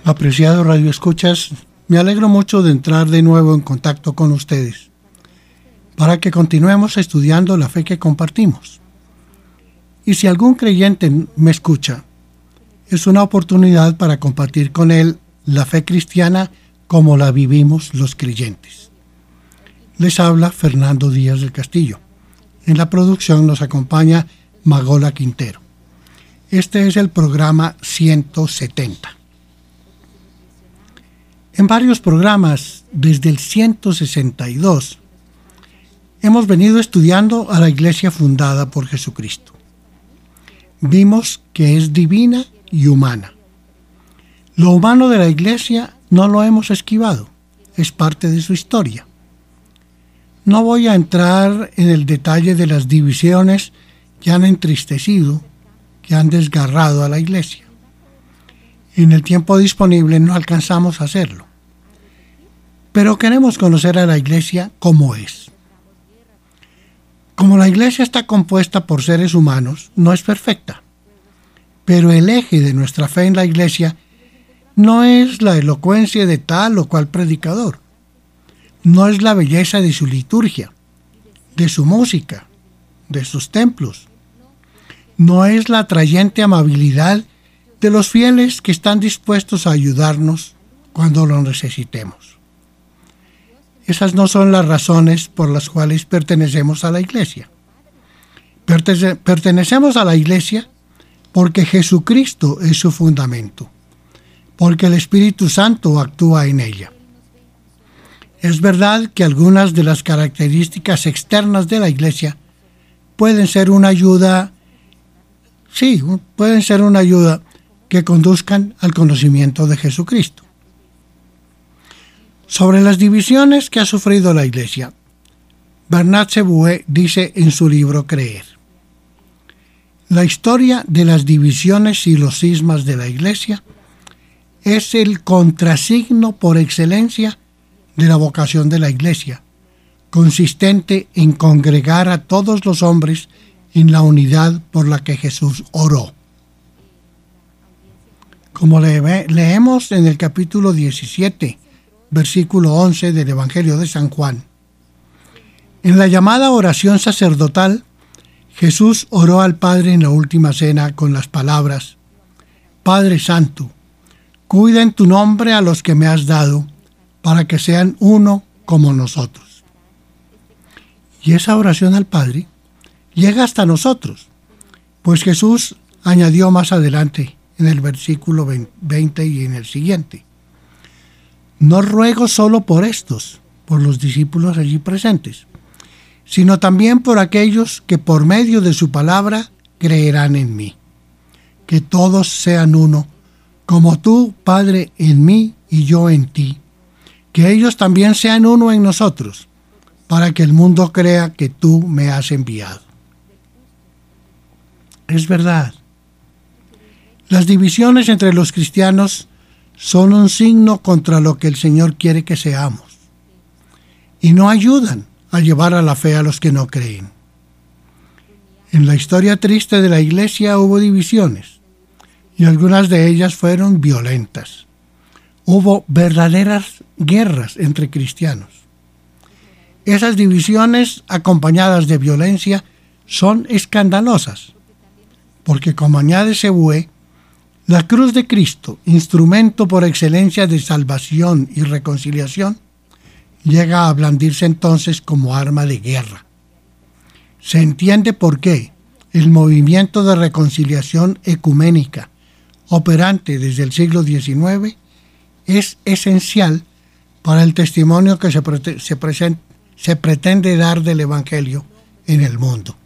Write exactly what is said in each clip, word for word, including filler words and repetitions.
Apreciados radioescuchas, me alegro mucho de entrar de nuevo en contacto con ustedes para que continuemos estudiando la fe que compartimos. Y si algún creyente me escucha, es una oportunidad para compartir con él la fe cristiana como la vivimos los creyentes. Les habla Fernando Díaz del Castillo. En la producción nos acompaña Magola Quintero. Este es el programa ciento setenta. En varios programas, desde el ciento sesenta y dos, hemos venido estudiando a la iglesia fundada por Jesucristo. Vimos que es divina y humana. Lo humano de la iglesia no lo hemos esquivado, es parte de su historia. No voy a entrar en el detalle de las divisiones que han entristecido, que han desgarrado a la iglesia. En el tiempo disponible no alcanzamos a hacerlo. Pero queremos conocer a la iglesia como es. Como la iglesia está compuesta por seres humanos, no es perfecta. Pero el eje de nuestra fe en la iglesia no es la elocuencia de tal o cual predicador. No es la belleza de su liturgia, de su música, de sus templos. No es la atrayente amabilidad de los fieles que están dispuestos a ayudarnos cuando lo necesitemos. Esas no son las razones por las cuales pertenecemos a la iglesia. Pertene- pertenecemos a la iglesia porque Jesucristo es su fundamento, porque el Espíritu Santo actúa en ella. Es verdad que algunas de las características externas de la iglesia pueden ser una ayuda, sí, pueden ser una ayuda que conduzcan al conocimiento de Jesucristo. Sobre las divisiones que ha sufrido la iglesia, Bernard Chevouet dice en su libro Creer: la historia de las divisiones y los cismas de la iglesia es el contrasigno por excelencia de la vocación de la iglesia, consistente en congregar a todos los hombres en la unidad por la que Jesús oró. Como le- leemos en el capítulo diecisiete, versículo once del Evangelio de San Juan, en la llamada oración sacerdotal, Jesús oró al Padre en la última cena con las palabras: Padre Santo, cuida en tu nombre a los que me has dado, para que sean uno como nosotros. Y esa oración al Padre llega hasta nosotros, pues Jesús añadió más adelante en el versículo veinte y en el siguiente: no ruego solo por estos, por los discípulos allí presentes, sino también por aquellos que por medio de su palabra creerán en mí. Que todos sean uno, como tú, Padre, en mí y yo en ti. Que ellos también sean uno en nosotros, para que el mundo crea que tú me has enviado. Es verdad. Las divisiones entre los cristianos son un signo contra lo que el Señor quiere que seamos, y no ayudan a llevar a la fe a los que no creen. En la historia triste de la iglesia hubo divisiones, y algunas de ellas fueron violentas. Hubo verdaderas guerras entre cristianos. Esas divisiones, acompañadas de violencia, son escandalosas, porque, como añade Chevouet, la cruz de Cristo, instrumento por excelencia de salvación y reconciliación, llega a blandirse entonces como arma de guerra. Se entiende por qué el movimiento de reconciliación ecuménica, operante desde el siglo diecinueve, es esencial para el testimonio que se, prete- se, present- se pretende dar del Evangelio en el mundo.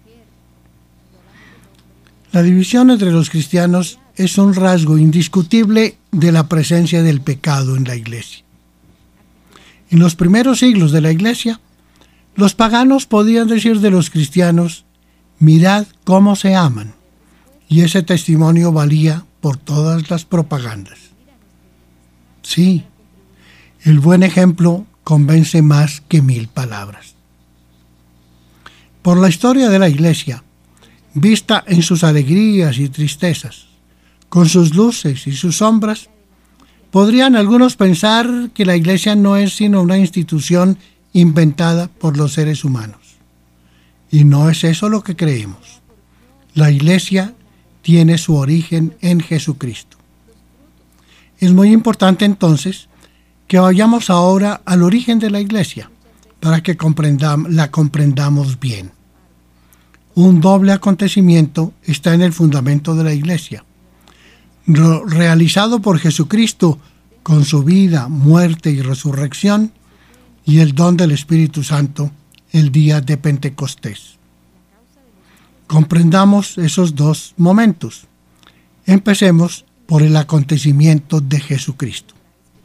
La división entre los cristianos es un rasgo indiscutible de la presencia del pecado en la iglesia. En los primeros siglos de la iglesia, los paganos podían decir de los cristianos: mirad cómo se aman, y ese testimonio valía por todas las propagandas. Sí, el buen ejemplo convence más que mil palabras. Por la historia de la iglesia, vista en sus alegrías y tristezas, con sus luces y sus sombras, Podrían algunos pensar que la Iglesia no es sino una institución inventada por los seres humanos. Y no es eso lo que creemos. La Iglesia tiene su origen en Jesucristo. Es muy importante entonces que vayamos ahora al origen de la Iglesia para que comprendam- la comprendamos bien. Un doble acontecimiento está en el fundamento de la Iglesia, Re- realizado por Jesucristo con su vida, muerte y resurrección, y el don del Espíritu Santo el día de Pentecostés. Comprendamos esos dos momentos. Empecemos por el acontecimiento de Jesucristo.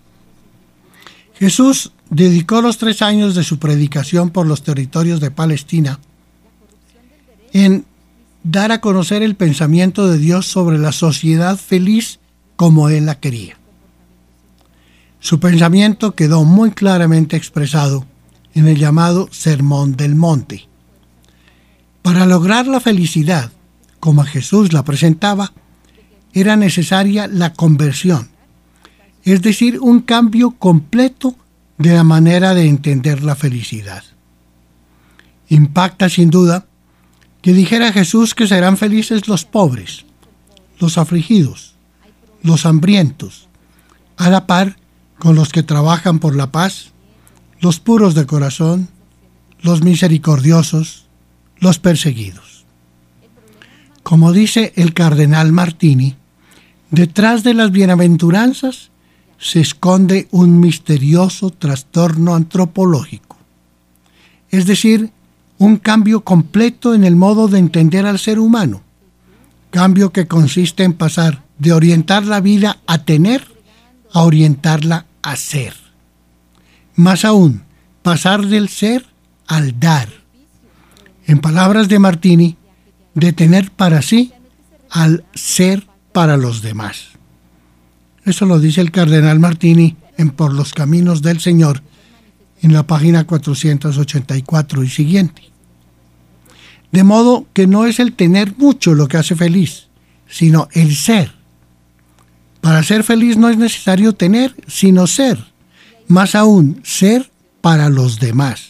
Jesús dedicó los tres años de su predicación por los territorios de Palestina en dar a conocer el pensamiento de Dios sobre la sociedad feliz como Él la quería. Su pensamiento quedó muy claramente expresado en el llamado Sermón del Monte. Para lograr la felicidad, como Jesús la presentaba, era necesaria la conversión, es decir, un cambio completo de la manera de entender la felicidad. Impacta sin duda que dijera Jesús que serán felices los pobres, los afligidos, los hambrientos, a la par con los que trabajan por la paz, los puros de corazón, los misericordiosos, los perseguidos. Como dice el cardenal Martini, detrás de las bienaventuranzas se esconde un misterioso trastorno antropológico, es decir, un cambio completo en el modo de entender al ser humano, cambio que consiste en pasar de orientar la vida a tener a orientarla a ser. Más aún, pasar del ser al dar. En palabras de Martini, de tener para sí al ser para los demás. Eso lo dice el cardenal Martini en Por los Caminos del Señor, en la página cuatrocientos ochenta y cuatro y siguiente. De modo que no es el tener mucho lo que hace feliz, sino el ser. Para ser feliz no es necesario tener, sino ser. Más aún, ser para los demás.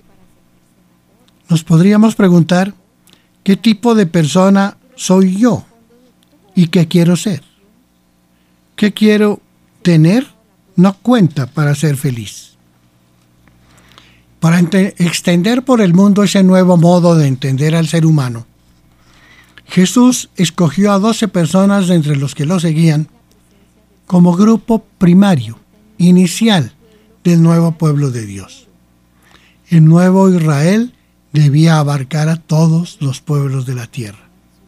Nos podríamos preguntar, ¿qué tipo de persona soy yo? ¿Y qué quiero ser? ¿Qué quiero tener? No cuenta para ser feliz. Para ente- extender por el mundo ese nuevo modo de entender al ser humano, Jesús escogió a doce personas de entre los que lo seguían como grupo primario, inicial del nuevo pueblo de Dios. El nuevo Israel debía abarcar a todos los pueblos de la tierra.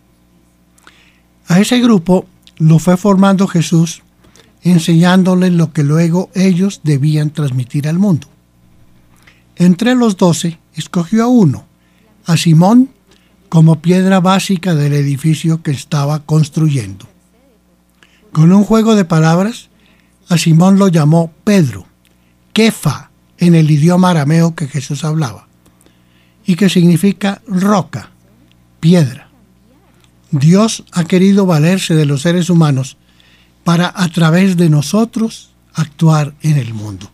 A ese grupo lo fue formando Jesús, enseñándoles lo que luego ellos debían transmitir al mundo. Entre los doce, escogió a uno, a Simón, como piedra básica del edificio que estaba construyendo. Con un juego de palabras, a Simón lo llamó Pedro, Kefa, en el idioma arameo que Jesús hablaba, y que significa roca, piedra. Dios ha querido valerse de los seres humanos para, a través de nosotros, actuar en el mundo.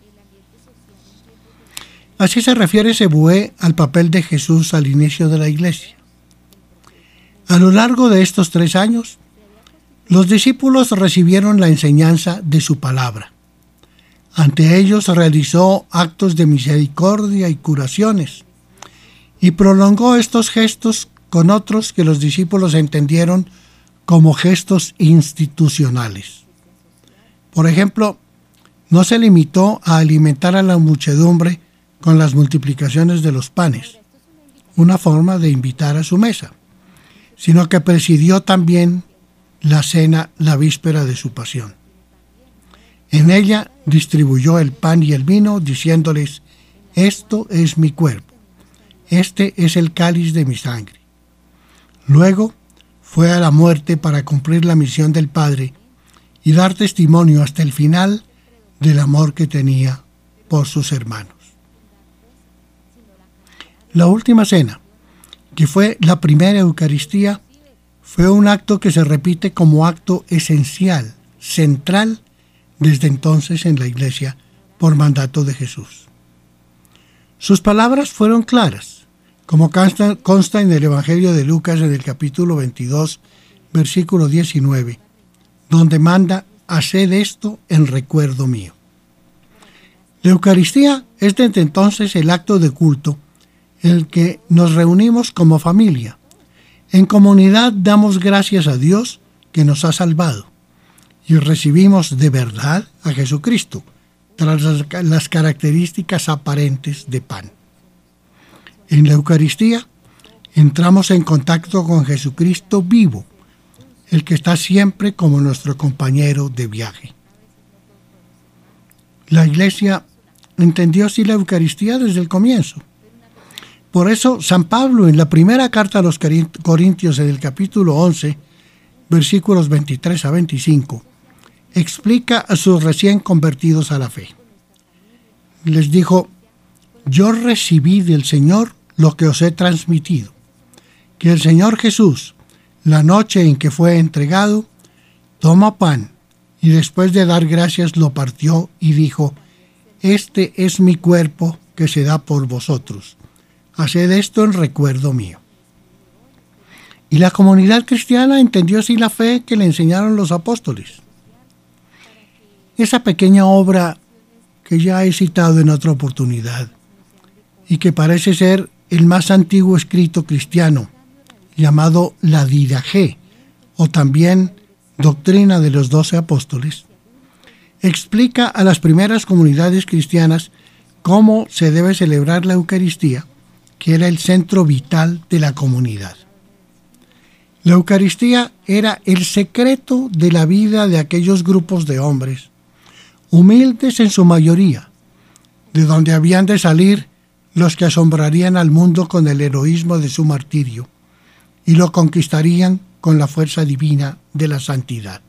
Así se refiere Sebué al papel de Jesús al inicio de la Iglesia. A lo largo de estos tres años, los discípulos recibieron la enseñanza de su palabra. Ante ellos realizó actos de misericordia y curaciones, y prolongó estos gestos con otros que los discípulos entendieron como gestos institucionales. Por ejemplo, no se limitó a alimentar a la muchedumbre con las multiplicaciones de los panes, una forma de invitar a su mesa, sino que presidió también la cena la víspera de su pasión. En ella distribuyó el pan y el vino, diciéndoles: esto es mi cuerpo, este es el cáliz de mi sangre. Luego fue a la muerte para cumplir la misión del Padre y dar testimonio hasta el final del amor que tenía por sus hermanos. La última cena, que fue la primera Eucaristía, fue un acto que se repite como acto esencial, central, desde entonces en la iglesia por mandato de Jesús. Sus palabras fueron claras, como consta, consta en el Evangelio de Lucas en el capítulo veintidós, versículo diecinueve, donde manda: haced esto en recuerdo mío. La Eucaristía es desde entonces el acto de culto en el que nos reunimos como familia. En comunidad damos gracias a Dios que nos ha salvado y recibimos de verdad a Jesucristo tras las características aparentes de pan. En la Eucaristía entramos en contacto con Jesucristo vivo, el que está siempre como nuestro compañero de viaje. La Iglesia entendió así la Eucaristía desde el comienzo. Por eso San Pablo en la primera carta a los Corintios en el capítulo once, versículos veintitrés a veinticinco, explica a sus recién convertidos a la fe. Les dijo: yo recibí del Señor lo que os he transmitido, que el Señor Jesús, la noche en que fue entregado, tomó pan y después de dar gracias lo partió y dijo: este es mi cuerpo que se da por vosotros. Haced esto en recuerdo mío. Y la comunidad cristiana entendió así la fe que le enseñaron los apóstoles. Esa pequeña obra que ya he citado en otra oportunidad y que parece ser el más antiguo escrito cristiano, llamado la Didaché, o también Doctrina de los Doce Apóstoles, explica a las primeras comunidades cristianas cómo se debe celebrar la Eucaristía, que era el centro vital de la comunidad. La Eucaristía era el secreto de la vida de aquellos grupos de hombres, humildes en su mayoría, de donde habían de salir los que asombrarían al mundo con el heroísmo de su martirio y lo conquistarían con la fuerza divina de la santidad.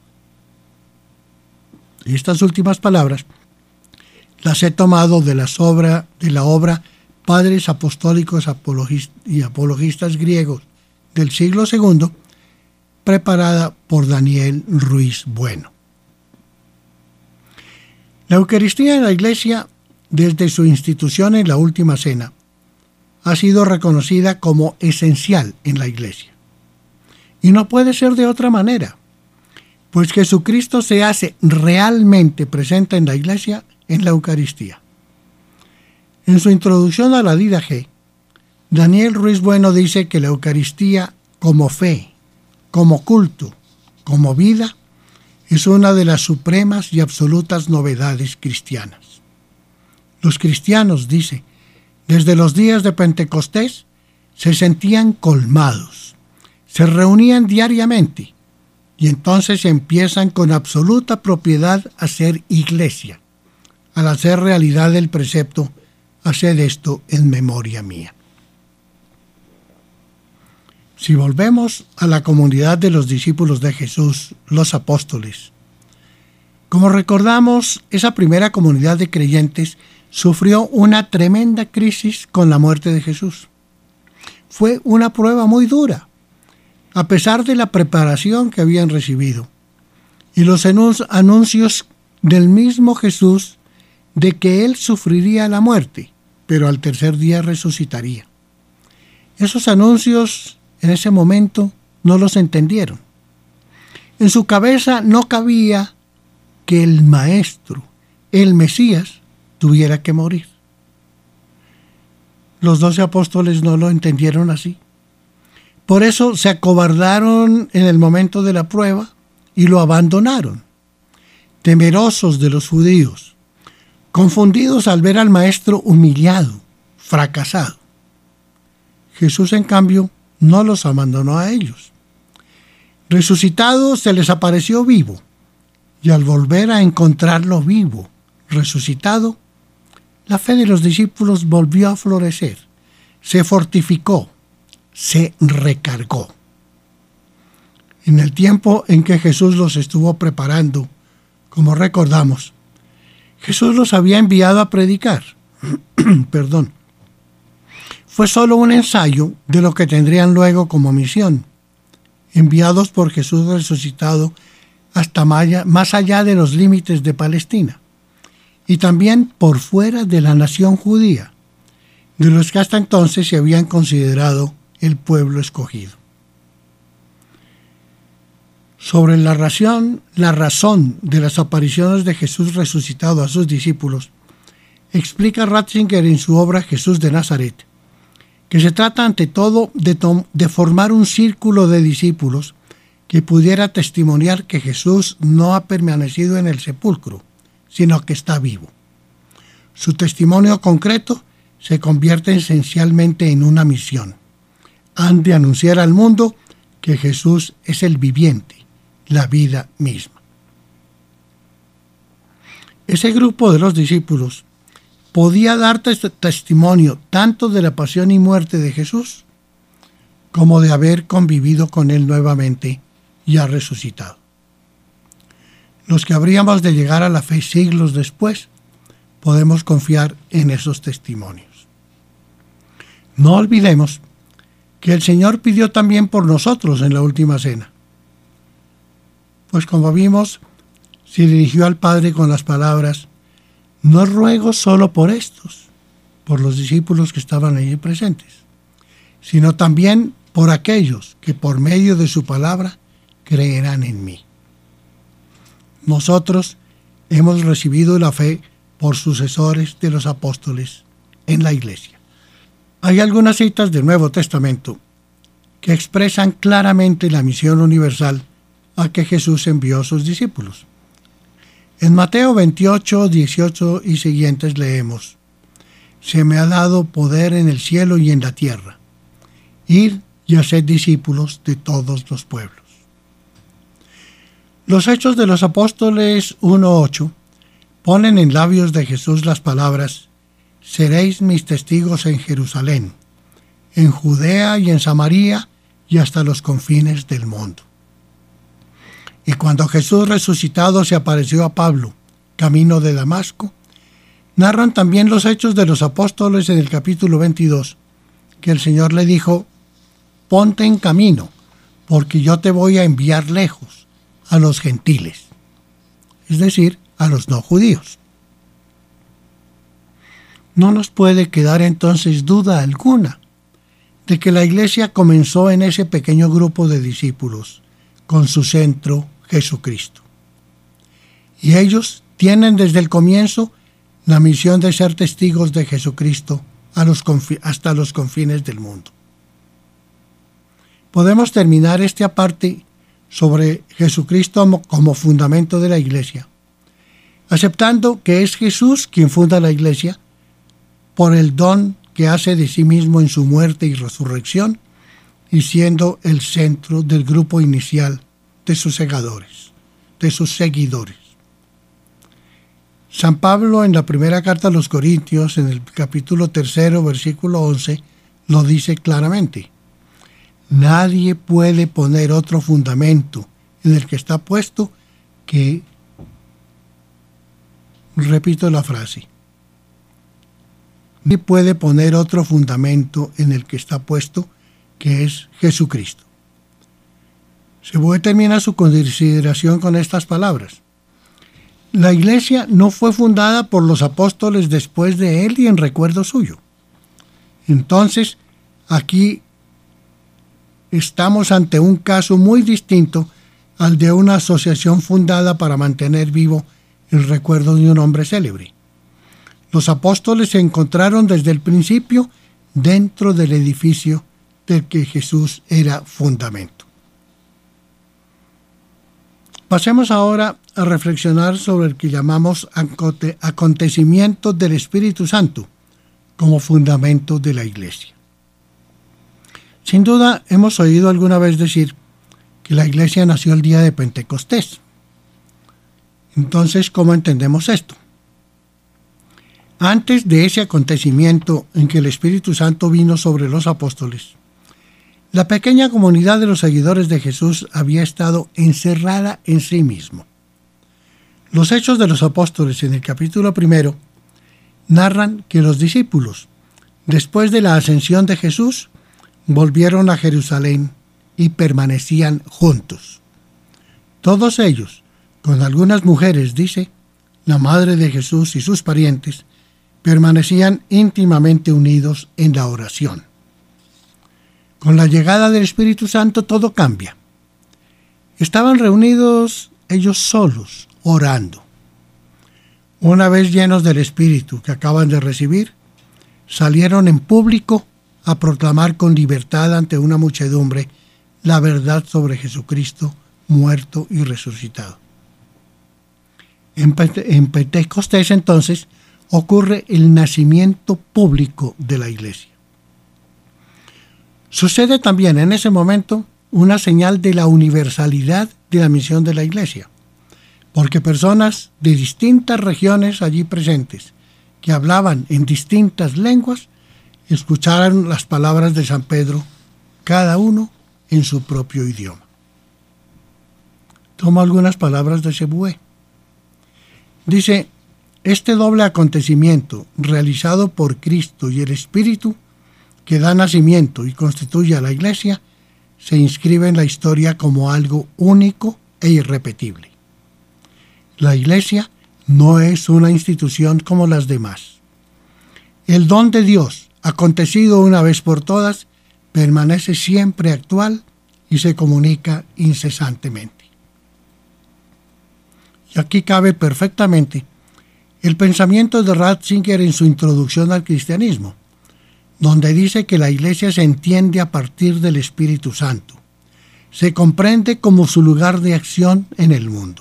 Y estas últimas palabras las he tomado de, las obra, de la obra Padres Apostólicos y Apologistas Griegos del siglo segundo, preparada por Daniel Ruiz Bueno. La Eucaristía en la Iglesia, desde su institución en la Última Cena, ha sido reconocida como esencial en la Iglesia. Y no puede ser de otra manera, pues Jesucristo se hace realmente presente en la Iglesia en la Eucaristía. En su introducción a la Didaché, Daniel Ruiz Bueno dice que la Eucaristía, como fe, como culto, como vida, es una de las supremas y absolutas novedades cristianas. Los cristianos, dice, desde los días de Pentecostés, se sentían colmados, se reunían diariamente y entonces empiezan con absoluta propiedad a ser iglesia, al hacer realidad el precepto: haced esto en memoria mía. Si volvemos a la comunidad de los discípulos de Jesús, los apóstoles, como recordamos, esa primera comunidad de creyentes sufrió una tremenda crisis con la muerte de Jesús. Fue una prueba muy dura, a pesar de la preparación que habían recibido y los anuncios del mismo Jesús de que él sufriría la muerte, pero al tercer día resucitaría. Esos anuncios en ese momento no los entendieron. En su cabeza no cabía que el Maestro, el Mesías, tuviera que morir. Los doce apóstoles no lo entendieron así. Por eso se acobardaron en el momento de la prueba y lo abandonaron, temerosos de los judíos, confundidos al ver al Maestro humillado, fracasado. Jesús, en cambio, no los abandonó a ellos. Resucitado, se les apareció vivo, y al volver a encontrarlo vivo, resucitado, la fe de los discípulos volvió a florecer, se fortificó, se recargó. En el tiempo en que Jesús los estuvo preparando, como recordamos, Jesús los había enviado a predicar. Perdón. Fue solo un ensayo de lo que tendrían luego como misión, enviados por Jesús resucitado hasta más allá de los límites de Palestina, y también por fuera de la nación judía, de los que hasta entonces se habían considerado el pueblo escogido. Sobre la razón, la razón de las apariciones de Jesús resucitado a sus discípulos, explica Ratzinger en su obra Jesús de Nazaret, que se trata ante todo de, de formar un círculo de discípulos que pudiera testimoniar que Jesús no ha permanecido en el sepulcro, sino que está vivo. Su testimonio concreto se convierte esencialmente en una misión. Han de anunciar al mundo que Jesús es el viviente, la vida misma. Ese grupo de los discípulos podía dar testimonio tanto de la pasión y muerte de Jesús como de haber convivido con él nuevamente ya resucitado. Los que habríamos de llegar a la fe siglos después, podemos confiar en esos testimonios. No olvidemos que el Señor pidió también por nosotros en la última cena. Pues como vimos, se dirigió al Padre con las palabras: no ruego solo por estos, por los discípulos que estaban allí presentes, sino también por aquellos que por medio de su palabra creerán en mí. Nosotros hemos recibido la fe por sucesores de los apóstoles en la Iglesia. Hay algunas citas del Nuevo Testamento que expresan claramente la misión universal a que Jesús envió a sus discípulos. En Mateo veintiocho, dieciocho y siguientes leemos: se me ha dado poder en el cielo y en la tierra. Ir y hacer discípulos de todos los pueblos. Los Hechos de los Apóstoles uno ocho ponen en labios de Jesús las palabras: seréis mis testigos en Jerusalén, en Judea y en Samaria y hasta los confines del mundo. Y cuando Jesús resucitado se apareció a Pablo, camino de Damasco, narran también los Hechos de los Apóstoles en el capítulo veintidós, que el Señor le dijo: ponte en camino, porque yo te voy a enviar lejos, a los gentiles, es decir, a los no judíos. No nos puede quedar entonces duda alguna de que la Iglesia comenzó en ese pequeño grupo de discípulos, con su centro Jesucristo. Y ellos tienen desde el comienzo la misión de ser testigos de Jesucristo a los confi- hasta los confines del mundo. Podemos terminar este aparte sobre Jesucristo como fundamento de la Iglesia, aceptando que es Jesús quien funda la Iglesia por el don que hace de sí mismo en su muerte y resurrección, y siendo el centro del grupo inicial de sus segadores, de sus seguidores. San Pablo en la primera carta a los Corintios, en el capítulo tercero, versículo once, lo dice claramente: nadie puede poner otro fundamento en el que está puesto que, repito la frase, nadie puede poner otro fundamento en el que está puesto que es Jesucristo. Se puede terminar su consideración con estas palabras: la Iglesia no fue fundada por los apóstoles después de él y en recuerdo suyo. Entonces, aquí estamos ante un caso muy distinto al de una asociación fundada para mantener vivo el recuerdo de un hombre célebre. Los apóstoles se encontraron desde el principio dentro del edificio del que Jesús era fundamento. Pasemos ahora a reflexionar sobre el que llamamos acontecimiento del Espíritu Santo como fundamento de la Iglesia. Sin duda hemos oído alguna vez decir que la Iglesia nació el día de Pentecostés. Entonces, ¿cómo entendemos esto? Antes de ese acontecimiento en que el Espíritu Santo vino sobre los apóstoles, la pequeña comunidad de los seguidores de Jesús había estado encerrada en sí mismo. Los Hechos de los Apóstoles en el capítulo primero narran que los discípulos, después de la ascensión de Jesús, volvieron a Jerusalén y permanecían juntos. Todos ellos, Con algunas mujeres, dice, la madre de Jesús y sus parientes permanecían íntimamente unidos en la oración. Con la llegada del Espíritu Santo todo cambia. Estaban reunidos ellos solos, orando. Una vez llenos del Espíritu que acaban de recibir, salieron en público a proclamar con libertad ante una muchedumbre la verdad sobre Jesucristo muerto y resucitado. En, Pente- en Pentecostés entonces ocurre el nacimiento público de la iglesia. Sucede también en ese momento una señal de la universalidad de la misión de la iglesia, porque personas de distintas regiones allí presentes, que hablaban en distintas lenguas, escucharon las palabras de San Pedro, cada uno en su propio idioma. Tomo algunas palabras de Sebué. Dice, este doble acontecimiento realizado por Cristo y el Espíritu, que da nacimiento y constituye a la iglesia, se inscribe en la historia como algo único e irrepetible. La iglesia no es una institución como las demás. El don de Dios, acontecido una vez por todas, permanece siempre actual y se comunica incesantemente. Y aquí cabe perfectamente el pensamiento de Ratzinger en su introducción al cristianismo, donde dice que la iglesia se entiende a partir del Espíritu Santo, se comprende como su lugar de acción en el mundo.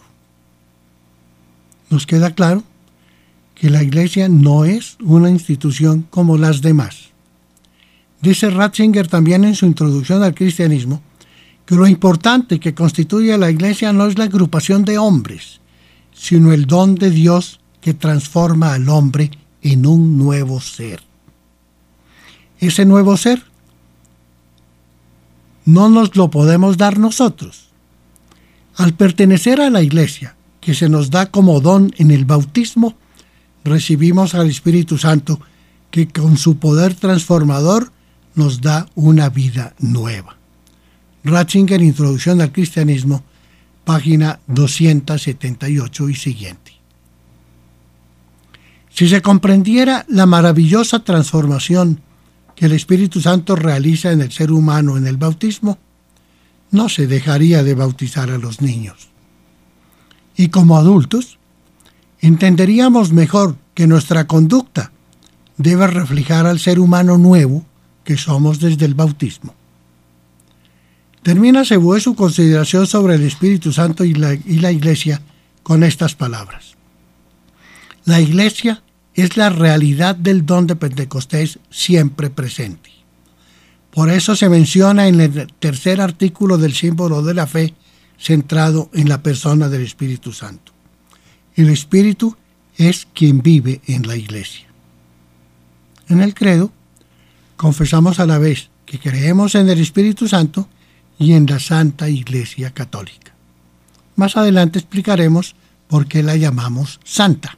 Nos queda claro que la iglesia no es una institución como las demás. Dice Ratzinger también en su introducción al cristianismo que lo importante que constituye a la iglesia no es la agrupación de hombres, sino el don de Dios que transforma al hombre en un nuevo ser. Ese nuevo ser no nos lo podemos dar nosotros. Al pertenecer a la iglesia, que se nos da como don en el bautismo, recibimos al Espíritu Santo, que con su poder transformador nos da una vida nueva. Ratzinger, Introducción al Cristianismo, página doscientos setenta y ocho y siguiente. Si se comprendiera la maravillosa transformación que el Espíritu Santo realiza en el ser humano en el bautismo, no se dejaría de bautizar a los niños. Y como adultos, entenderíamos mejor que nuestra conducta debe reflejar al ser humano nuevo que somos desde el bautismo. Termina Sebué su consideración sobre el Espíritu Santo y la, y la Iglesia con estas palabras. La Iglesia es la realidad del don de Pentecostés siempre presente. Por eso se menciona en el tercer artículo del símbolo de la fe, centrado en la persona del Espíritu Santo. El Espíritu es quien vive en la Iglesia. En el credo, confesamos a la vez que creemos en el Espíritu Santo y en la Santa Iglesia Católica. Más adelante explicaremos por qué la llamamos santa.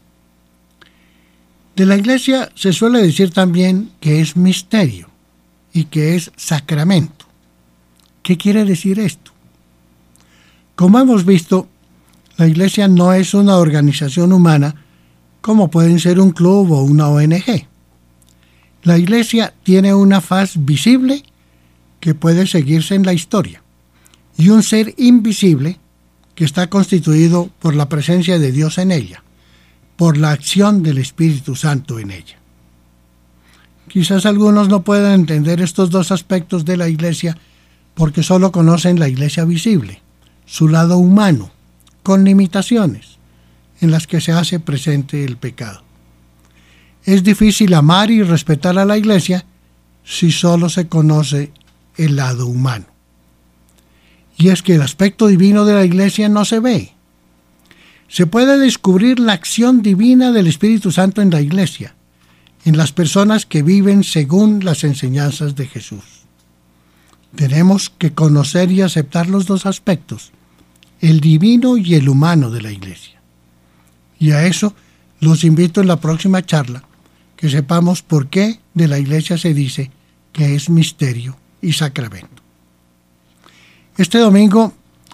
De la Iglesia se suele decir también que es misterio y que es sacramento. ¿Qué quiere decir esto? Como hemos visto, la Iglesia no es una organización humana como pueden ser un club o una O N G. La Iglesia tiene una faz visible que puede seguirse en la historia y un ser invisible que está constituido por la presencia de Dios en ella, por la acción del Espíritu Santo en ella. Quizás algunos no puedan entender estos dos aspectos de la Iglesia porque solo conocen la Iglesia visible, su lado humano, con limitaciones en las que se hace presente el pecado. Es difícil amar y respetar a la Iglesia si solo se conoce el lado humano. Y es que el aspecto divino de la Iglesia no se ve. Se puede descubrir la acción divina del Espíritu Santo en la Iglesia, en las personas que viven según las enseñanzas de Jesús. Tenemos que conocer y aceptar los dos aspectos, el divino y el humano de la Iglesia. Y a eso los invito en la próxima charla, que sepamos por qué de la Iglesia se dice que es misterio y sacramento. Este domingo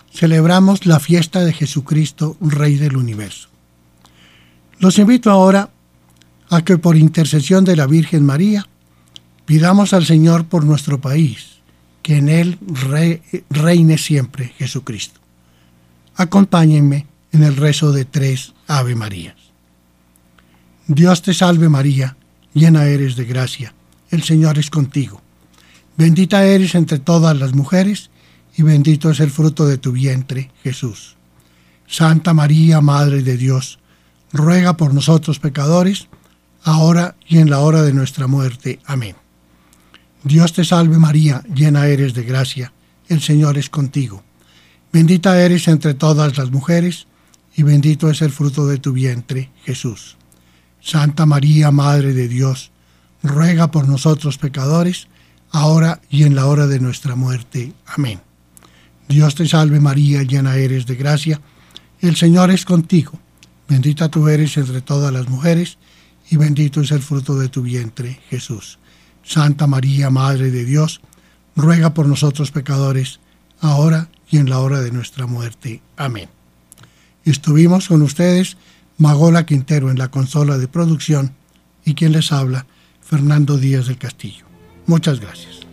celebramos la fiesta de Jesucristo, Rey del Universo. Los invito ahora a que por intercesión de la Virgen María pidamos al Señor por nuestro país, que en él re, reine siempre Jesucristo. Acompáñenme en el rezo de tres Ave Marías. Dios te salve María, llena eres de gracia, el Señor es contigo. Bendita eres entre todas las mujeres, y bendito es el fruto de tu vientre, Jesús. Santa María, Madre de Dios, ruega por nosotros pecadores, ahora y en la hora de nuestra muerte. Amén. Dios te salve María, llena eres de gracia, el Señor es contigo. Bendita eres entre todas las mujeres, y bendito es el fruto de tu vientre, Jesús. Santa María, Madre de Dios, ruega por nosotros pecadores, ahora y en la hora de nuestra muerte. Amén. Dios te salve María, llena eres de gracia, el Señor es contigo. Bendita tú eres entre todas las mujeres, y bendito es el fruto de tu vientre, Jesús. Santa María, Madre de Dios, ruega por nosotros pecadores, ahora y en la hora de nuestra muerte. Amén. Estuvimos con ustedes, Magola Quintero en la consola de producción, y quien les habla, Fernando Díaz del Castillo. Muchas gracias.